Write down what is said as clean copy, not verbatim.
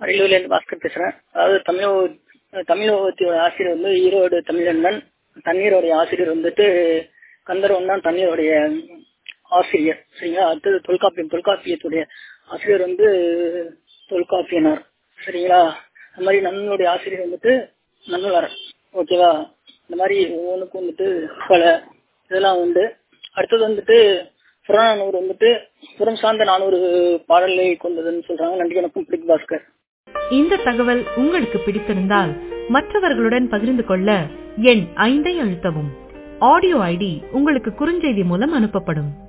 அரியலூர்லேருந்து பாஸ்கர் பேசுறேன். அதாவது தமிழோட ஆசிரியர் வந்து ஈரோடு தமிழண்ணன், தண்ணீருடைய ஆசிரியர் வந்துட்டு கந்தர்வன் தான் தண்ணீருடைய ஆசிரியர். சரிங்களா. அடுத்தது தொல்காப்பியத்துடைய ஆசிரியர் வந்து தொல்காப்பியனார். சரிங்களா. அந்த மாதிரி நம்மளுடைய ஆசிரியர் வந்துட்டு நன்னூலார். ஓகேவா. இந்த மாதிரி ஒவ்வொன்றுக்கும் வந்துட்டு பல இதெல்லாம் உண்டு. அடுத்தது வந்துட்டு புறநானூறு வந்துட்டு புறம் சார்ந்த 400 பாடல்களை கொண்டதுன்னு சொல்றாங்க. நன்றி, எனக்கும் பிடிக்கும் பாஸ்கர். இந்த தகவல் உங்களுக்கு பிடித்திருந்தால் மற்றவர்களுடன் பகிர்ந்து கொள்ள எண் 5 அழுத்தவும். ஆடியோ ஐடி உங்களுக்கு குறுஞ்செய்தி மூலம் அனுப்பப்படும்.